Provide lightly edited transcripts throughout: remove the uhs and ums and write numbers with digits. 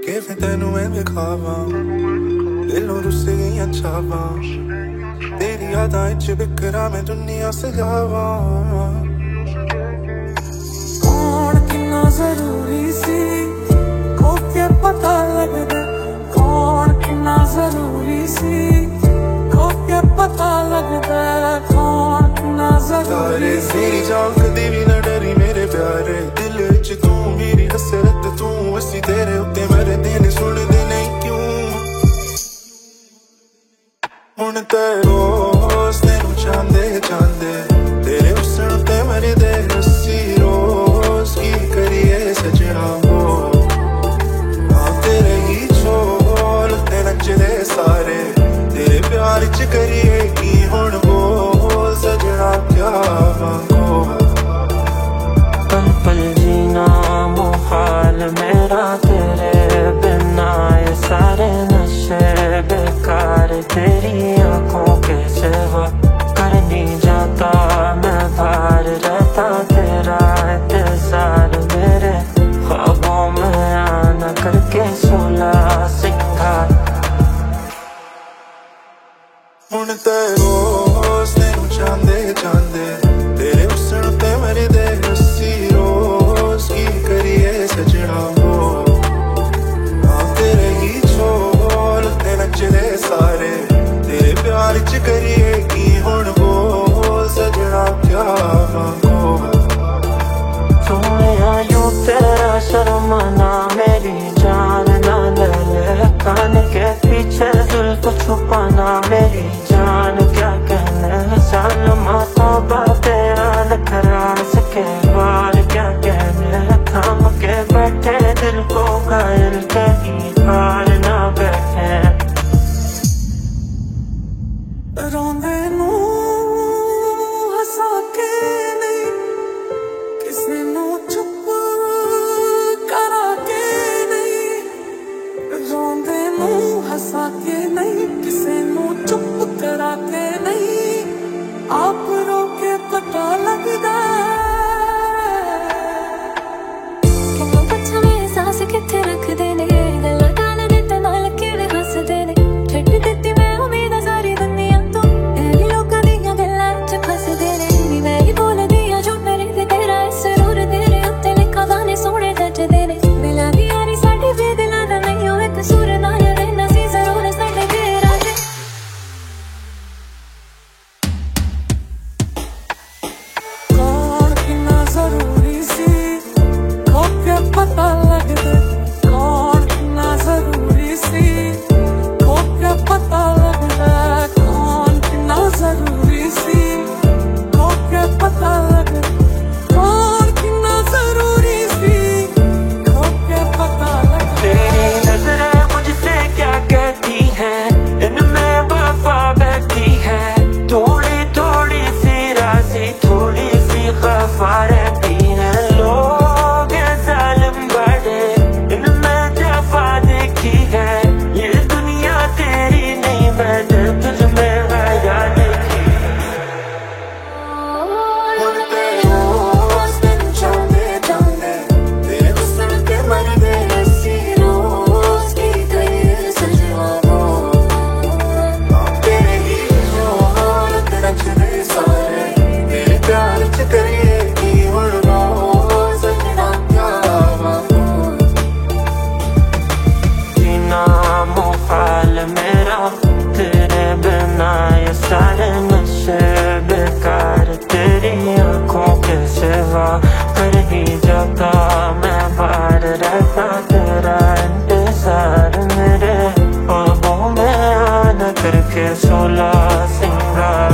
ਕਿਵੇਂ ਤੈਨੂੰ ਮੈਂ ਵਿਖਾਵਾਂ ਦਿਲੋਂ ਰੁੱਸ ਗਈਆਂ ਚਾਵਾਂ ਤੇਰੀ ਯਾਦਾਂ ਵਿੱਚ ਬਿਖਰਾਂ ਮੈਂ ਦੁਨੀਆ ਸਜਾਵਾਂ कौन कितना जरूरी सी को क्या पता लगदा कौन कितना जरूरी सी को क्या पता लगदा कौन कितना जरूरी सी मेरी जान कदी भी ना डरी मेरे प्यारे दिल विच तू मेरी हसरत तू असी तेरे उत्ते मरदे ने सुनदे नहीं क्यों हुण ते रोज तेनू चांदे चांदे तेरे हुस्न ते मरदे असी रोज की करिए सजना हो हाँ तेरे ही छोल ते नचदे सारे तेरे प्यार च करिए की हुण बोल सजना क्या मांगो पल पल जीना मुहाल मेरा तेरे बिना ये सारे नशे बेकार तेरी आंखों के सिवा कर नहीं जाता मैं बाहर रहता तेरा इंतजार मेरे ख्वाबों में आना करके सोला सिंगार हुण ते रोज तेनू चांदे चांदे तेरे हुस्न ते मरदे असी रोज की करिए सजना हो हाँ तेरे ही छोल ते नचदे सारे तेरे प्यार च करिए की हुण बोल सजना क्या मांगो सोया यूं तेरा शर्माना मेरी जान ना ले ले कान के पीछे जुल्फ छुपाना मेरी जान क्या कहने सालमा तौबा तेरा नखरा सके बार क्या कहने थाम के बैठे दिल को घायल कहीं हार ना बैठे रोंदे नू हंसा के नहीं किसी नू चुप करा के नहीं रोंदे नू हंसा के नहीं किसी नू चुप करा के नहीं आप रो के पता लगदा किन्नू पुछा मेरे सांस किथे रखदे ने गल्लां टाल दे ते नाल किवें हसदे ने छड्ड दित्ती मैं उम्मीद सारी दुनिया तो एही लोकां दियां गल्लां च फसदे ने नी मैं ही बोलदी आ जो मेरे ते तेरा सुरूर तेरे उत्ते लिखा गाने सोहणे जचदे ने दिलां दी यारी साडी बेदिलां दा नहीं हो इक सुर नाल रहना सी जरूर साडे तेरा ते कौन कितना जरूरी सी को क्या पता लगदा कौन कितना जरूरी सी को क्या पता लगदा कौन कितना जरूरी सी को क्या पता लगदा कौन कितना जरूरी सी को क्या पता लगदा तेरी नजरें मुझसे क्या कहती हैं इनमें वफा बैठी है थोड़ी थोड़ी सी राज़ी थोड़ी सी खफा रहती है लोग ये जालिम बड़े इनमें जफा देखी है ये दुनिया तेरी नहीं मैंने तुझ में हया देखी हुण ते रोज तेनू चांदे चांदे तेरे हुस्न ते मरदे असी रोज की करिए सजना हो हाँ तेरे ही छोल ते नचदे सारे तेरे प्यार च करिए की हुण बोल सजना क्या मांगो जीना मुहाल मेरा तेरे बिना ये सारे नशे बेकार तेरी आंखों के सिवा कर ही जाता मैं बाहर रहता तेरा इंतजार मेरे ख्वाबों में आना करके सोला सिंगार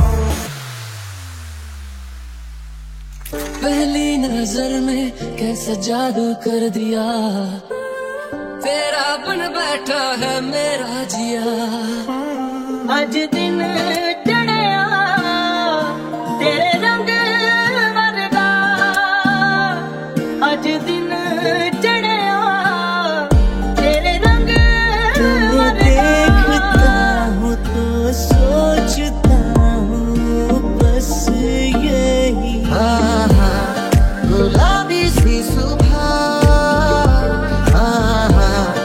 पहली नजर में कैसे जादू कर दिया तेरा बन बैठा है मेरा जिया अज दिन चढ़िया तेरे रंग वर्गा अज दिन चढ़िया तेरे रंग देखता हूँ तो सोचता हूँ बस यही गुलाबी सी सुबह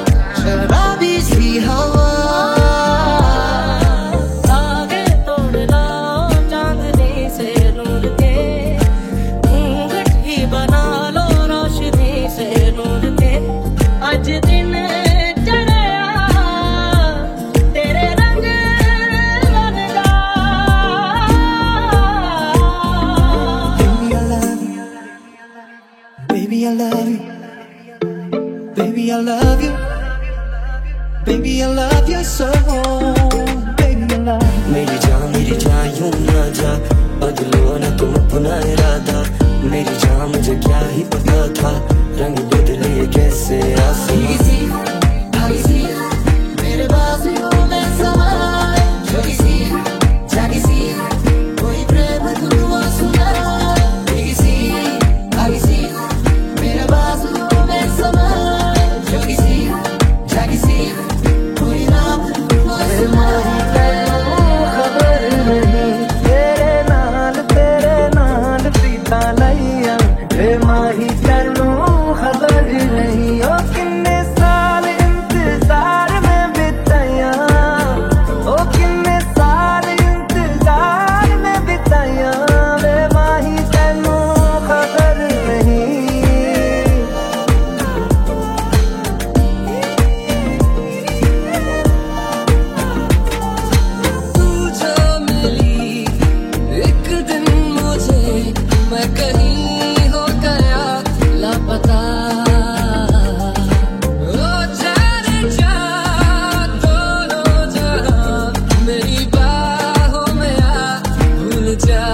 Baby, I love you. Baby, I love you. Baby, I love you so. Baby, I love you. मेरी जान यूं ना जा, बदलो ना तुम अपना इरादा। मेरी जान मुझे क्या ही पता था, रंग बदले कैसे आसमां। मेरे बाजुओं में समाए जोगी सी, जागी सी, कोई प्रेम धुआ सुनाए। जोगी सी, आगी सी, मेरे बाजुओं में समाए जोगी सी, जागी सी, कोई नाम धुआ सुनाए। खबर नहीं तेरे नाल प्रीता लैया, वे माही तैनू खबर नहीं। ओ किन्ने साल इंतजार में बिताया, ओ किन्ने साल इंतजार में बिताया, वे माही तैनू खबर नहीं। तू जो मिली एक दिन मुझे, मैं कहीं हो गया लापता। ओ जाने जा दोनों जहां, मेरी बाहों में आ भूल जा।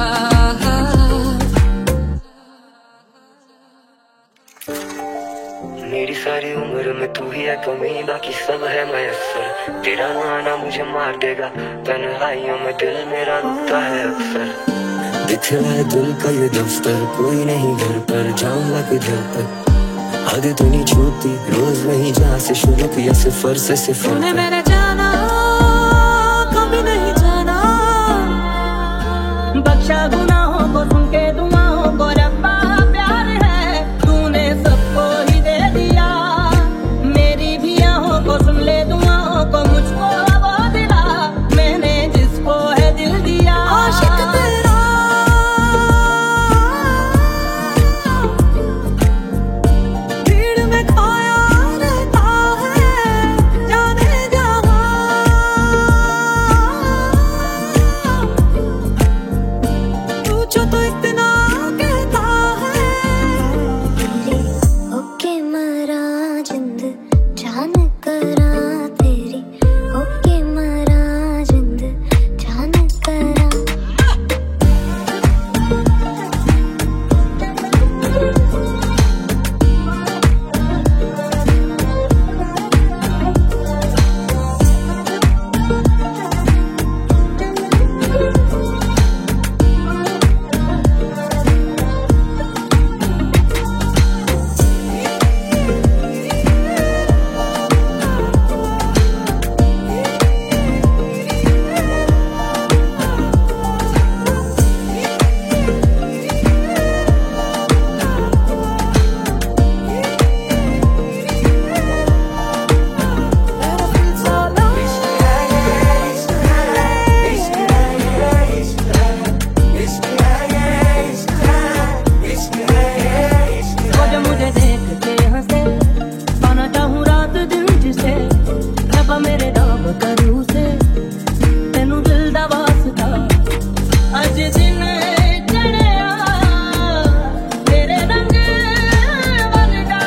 मेरी सारी उम्र में तू ही है कमी, बाकी सब है मयस्सर। तेरा आना मुझे मार देगा, तन्हाइयों में दिल मेरा रोता है अक्सर। दिखला है दिल का ये दफ्तर, कोई नहीं घर पर, जाऊंगा किधर पर। हद तो नहीं छूती, रोज वही जहाँ से शुरू किया, सिफर से सिफर तूने मेरे जाना कभी नहीं जाना, बख्शा गुनाहों को सुन के दुआओं को रब्बा प्यार है, तूने सबको ही दे दिया। मेरी भी आहों को सुन ले दुआओं को, मुझको वो दिला मैंने जिसको है दिल दिया। आशिक तेरा भीड़ में खोया रहता है, जाने जहां पूछो तो इतना कहता है। ओके मरा जिंद जान करा तेरी, ओके मरा जिंद जान करा। वो जो मुझे देख के हंसे, पाना चाहूं रात दिन जिसे, रब्बा मेरे नाम करूं से, तेनू दिल दा वास्ता अज दिन चढ़िया तेरे रंग वर्गा।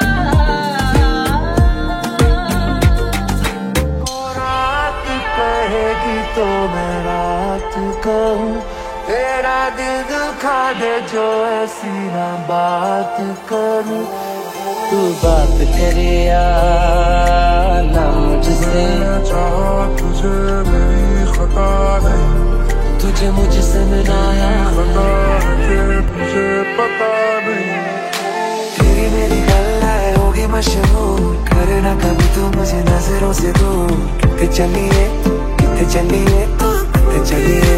रात कहेगी तो मैं रात कहूँ, तेरा दिल दुखा दे जो ऐसी ना बात करूँ। तू बात करे या ना मुझसे, तुझे मेरी खता नहीं, तुझे मुझसे मिलाया खता है, तुझे पता नहीं। तेरी मेरी गल्लां होगी मशहूर, करे ना कभी तू मुझे नजरों से दूर। किथे चलिए, किथे चलिए, किथे चलिए।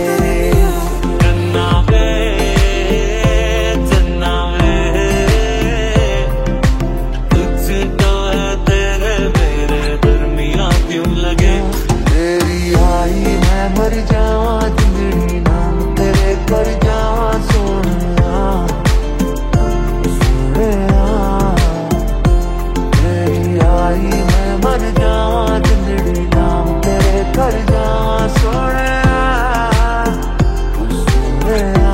तेरी आई मैं मर जावा, जिंदड़ी नाम तेरे कर जावा। सोनिया सोनिया, तेरी आई मैं मर जावा, जिंदड़ी नाम तेरे कर जावा। Sonia Sonia.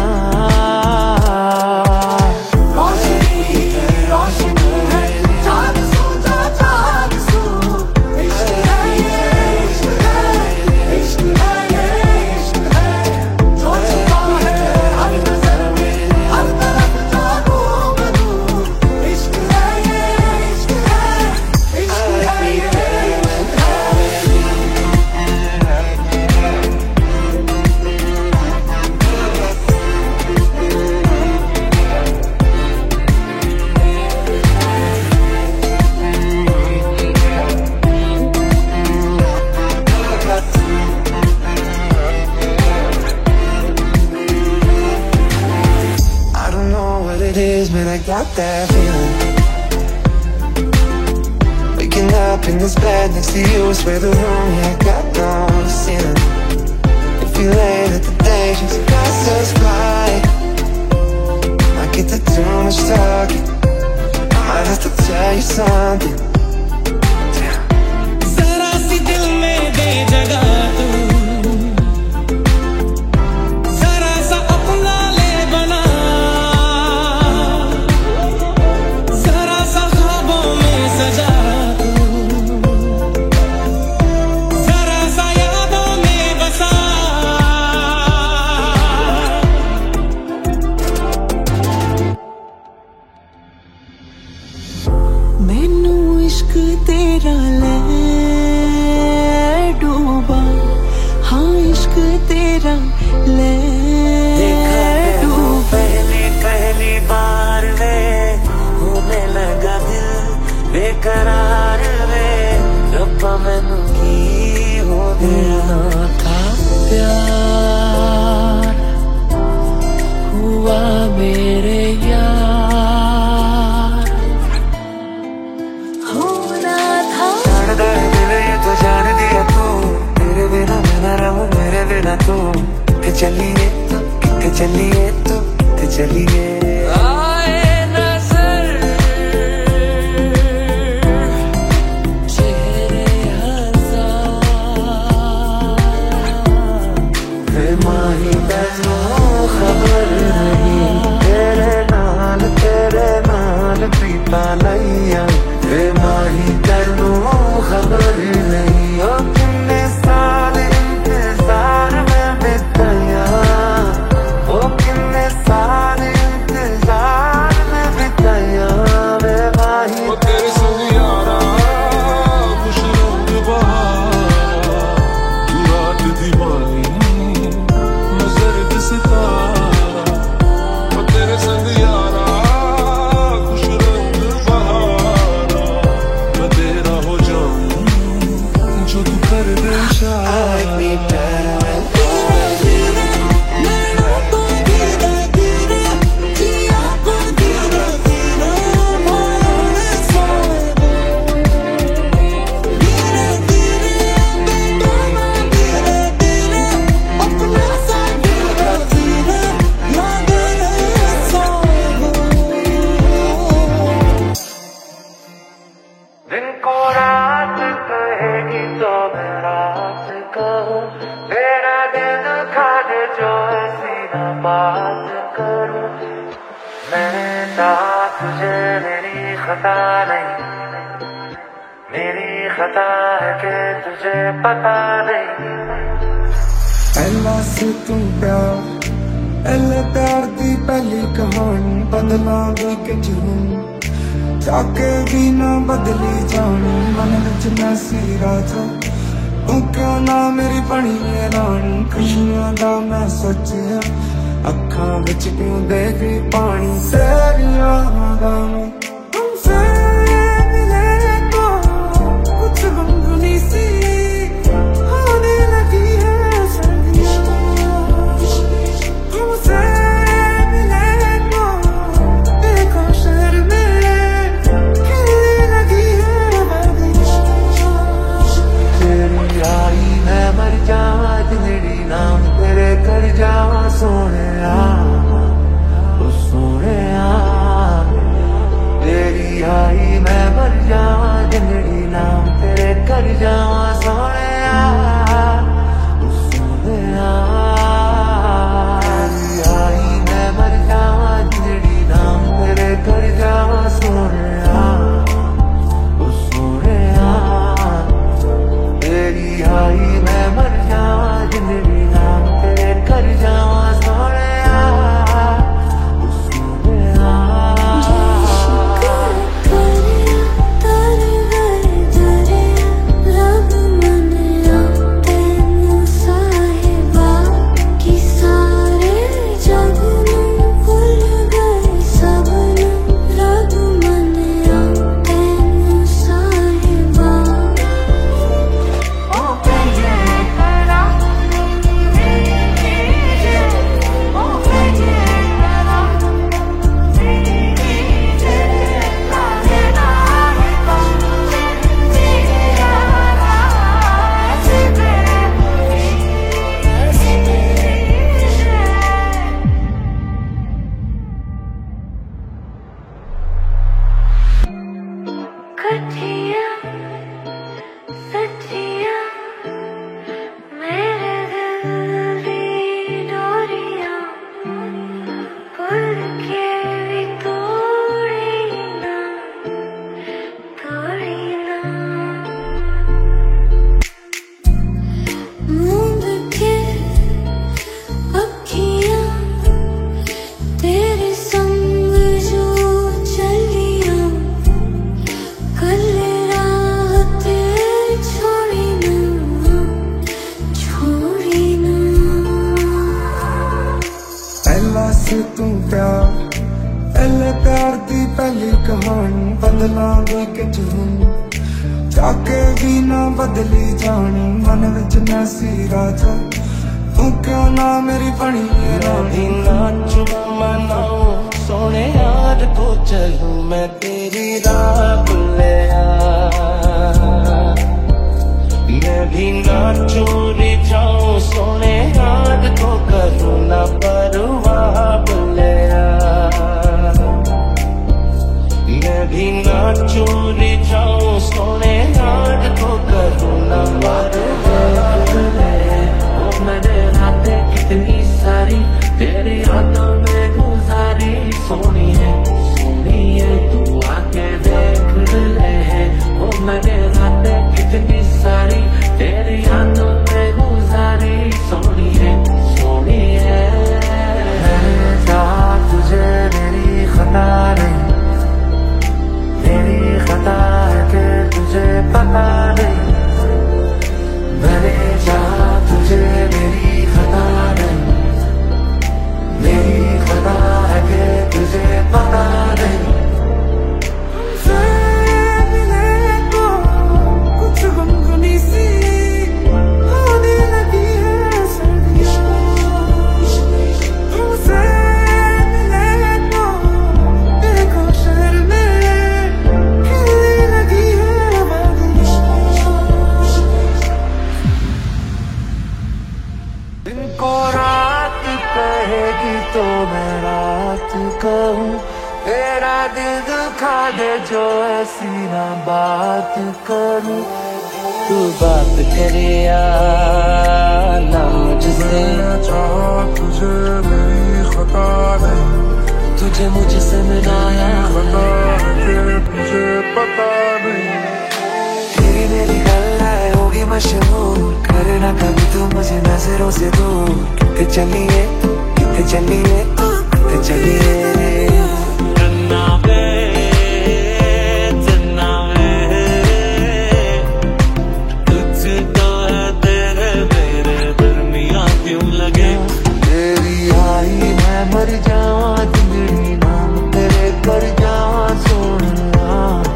it is, man, I got that feeling. Waking up in this bed next to you, swear the room, yeah, I got no ceiling. It feel late at the day, just passed us by. I get to too much talking, I might have to tell you something. जरा सी दिल में दे जगह तू, जरा सा अपना ले बना, जरा सा ख्वाबों में सजा तू, जरा सा यादों में बसा। मैनू इश्क तेरा ले डूबा, हाँ इश्क तेरा ले डूबा। पहली पहली बार वे होने लगा दिल बेकरार वे, रब्बा मैनू की हो गया था प्यार हुआ मेरे यार, होना था। जान गए दिल ये तो जान दिया तू, तेरे बिना मैं ना रहूं मेरे बिना तू। किथे चलिए तो, किथे चलिए तो, किथे चलिए। आए नजर चेहरे हजार, वे माही तैनू खबर नहीं, तेरे नाल प्रीता लैया। वे माही तैनू खबर नहीं, ओ किन्ने साल इंतजार में बिताया, ओ किन्ने साल इंतजार में बिताया। वे माही तेरे संग यारा खुश रंग बहारा, तू रात दीवानी मैं जर्द सितारा। तेरे संग यारा खुश रंग बहारा, मैं तेरा हो जाऊं जो तू कर दे इशारा। दिन को रात कहेगी तो मैं रात कहूँ, तेरा दिल दुखा दे जो ऐसी ना बात करूँ। मैंने चाहा तुझे, मेरी खता नहीं, मेरी खता है कि तुझे पता नहीं। पहला से तू प्यार, पहले प्यार दी पहली कहानी, बदलांगी कि जून जाके भी ना बदली जानी। मन विच मैं सी राजा, तू क्यों ना मेरी बनी है रानी। खुशियां दा मैं सोचिया, अखां विच क्यों देख पानी। तेरियां गाना हमसे मिले तो कुछ गमगीनी सी होने लगी है सर्दियां। हमसे मिले तो देखो शहर में खिलने लगी है बगियां। तेरी आई मैं मर जावा, जिंदड़ी नाम तेरे कर जावा सोने आ, ओ सोने आ। सच्चिया सच्चिया मेरे दिल दी डोरियां खुल के भी तोड़ी ना मूंद के अखियां तेरे संग जो चलियां कल रात छोड़ी ना पहला से तू प्यार पहले प्यार दी पहली कहानी बदलांगे कि जुनून जाके भी ना बदली जानी मन विच नैसी राजा तू क्यों ना मेरी बनी है रानी नाचू मनाऊं सोने यार को चलूं मैं तेरी राह भुलिया मैं भी नाचू रिझाऊं सोने यार को करूं ना परवाह भुलिया मैं भी नाचू रिझाऊं सोने यार को करूं ना परवाह भुलिया मैंने रातें कितनी सारी तेरी यादों में गुजारी सोनी है तू आके देख ले ओ मैंने रातें कितनी सारी तेरी यादों में गुजारी सोनी है जा तुझे मेरी खता नहीं तेरी खता है कि तुझे पता नहीं मैंने चाहा तुझे मेरी खता नहीं मेरी खता है कि तुझे पता नहीं कुछ गुनगुनी सी होने लगी है सर्दियाँ तुमसे मिले तो देखो शहर में खिलने लगी है वादियाँ दिन को रात कहेगी तो मैं रात कहूँ तेरा दिल दुखा दे जो ऐसी ना बात करूँ तू बात करे यार ना मुझसे तुझे मेरी खता नहीं तुझे मुझसे मिलाया तुझे पता नहीं तेरी मेरी गल्लाएं होगी मशहूर करना कभी तू मुझे नजरों से दूर कितने चलिए कितने चलिए कितने चलिए तुझको है तेरे मेरे दरमियां क्यों लगे तेरी आई मैं मर जावा जिंदगी नाम तेरे कर जावा सोनिया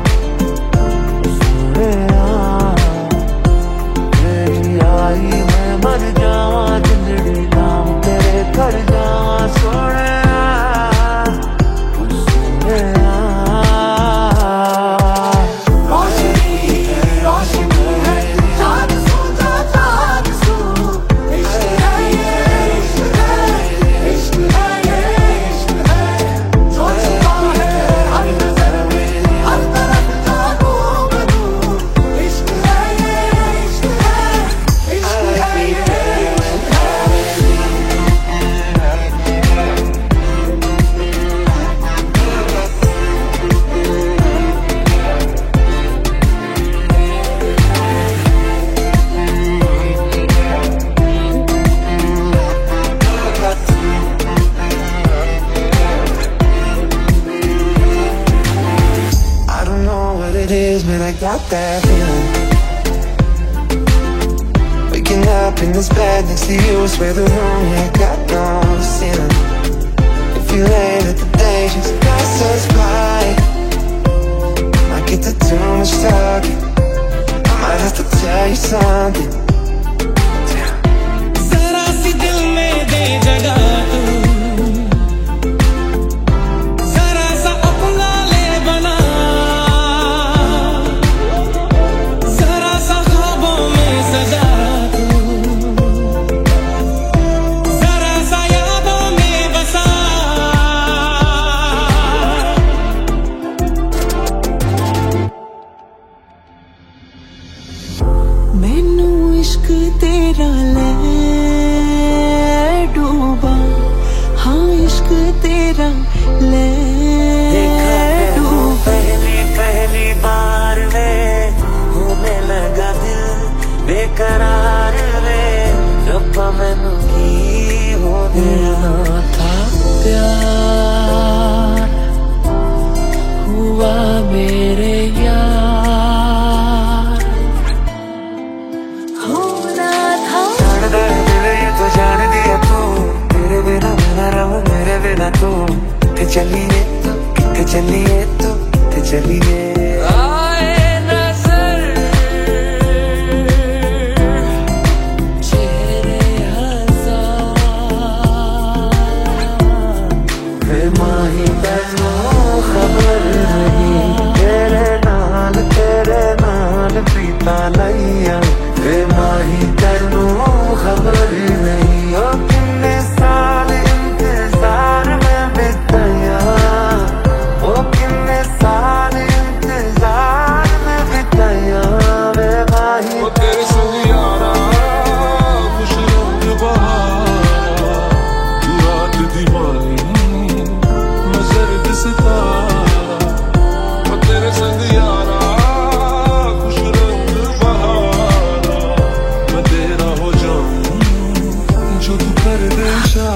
तेरी आई मैं मर जावा जिंदगी नाम तेरे कर जावा Sonia Got that feeling waking up in this bed next to you swear the room ain't got no ceiling if you late at the day just pass us by I get to too much talking I might have to tell you something zara si dil mein de jagah tu zara sa apna le bana तेरा ले डूबा, हाँ इश्क तेरा ले डूबा। पहली बार वे होने लगा दिल बेकरार वे, रब्बा मैनू की हो गया था प्यार हुआ मेरे यार, होना था। जान दे दिल ये तो जान दिया तू, तेरे बिना मैं रहूं मेरे बिना तू। किथे चलिए तो किथे चलिए तो किथे चलिए। आए नजर चेहरे हजार, वे माही तैनू खबर नहीं, तेरे नाल प्रीता लैया। वे माही तैनू खबर नहीं, ओ किन्ने साल इंतजार में बिताया, ओ किन्ने साल इंतजार में बिताया। वे माही तेरे संग यारा खुश रंग बहारा, तू रात दीवानी मैं जर्द सितारा। तेरे संग यारा खुश रंग बहारा, मैं तेरा हो जाऊं जो तू कर दे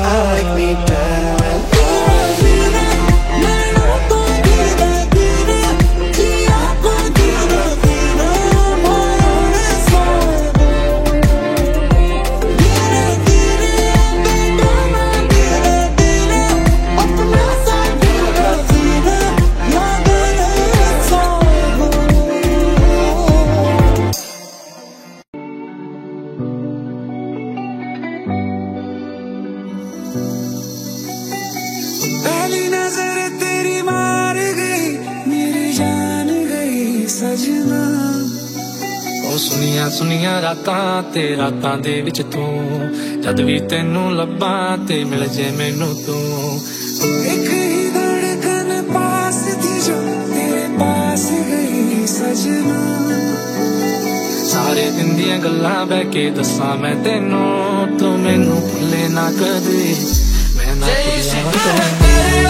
पहली नजर तेरी मार गई, मेरी जान गई सजना। ओ सुनिया सुनिया रातां ते रातां दे विच तू, जद भी तेनू लब्बां ते मिल जे मैनू तू। एक ही धड़कन पास थी जो तेरे पास गई सजना। सारे दिन दियां गल्लां बह के दस्सां मैं तेनू, तू मैनू भुल्ले ना कदे, मैं ना भुल्लां तैनू।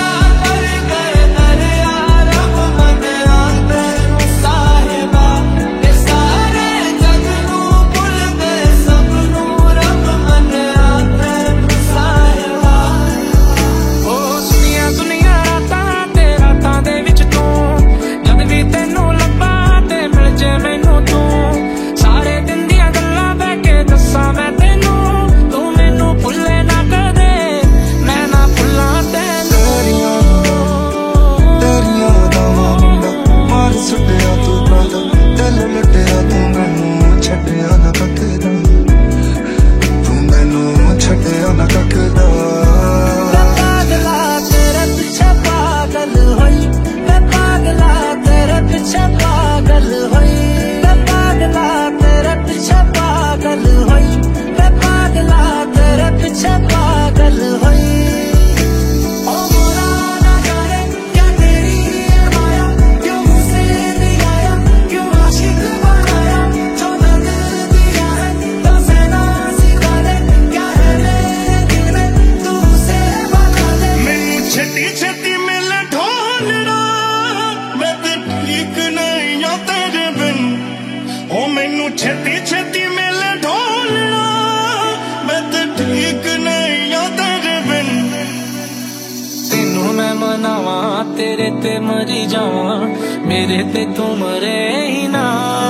छेती छेती मिले ढोलना, मैं तो ठीक नहीं आ तेरे बिन। तेनू मैं मनावा तेरे ते मरी जावा, मेरे ते तू मरे ही ना।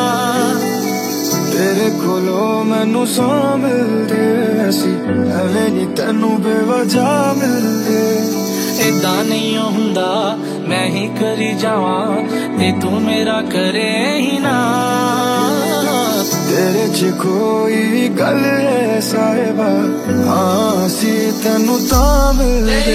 तेरे कोलो मैनू सौ मिलदे सी, एवें नी तेनू बेवजह मिलदे। इदा नहीं हुंदा मैं ही करी जावा, ते तू मेरा करे ही ना। तेरे च कोई गल है साहिबा, हाँ सी तेनू तां मिलदे।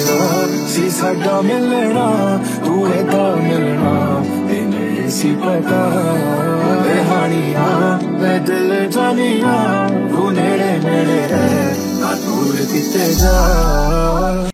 सुपना सी साडा मिलना, तू एदा मिलना ते नहीं सी पता। हानिया मैं दिल जानिया, तू नेड़े नेड़े रह, ना दूर किते जा।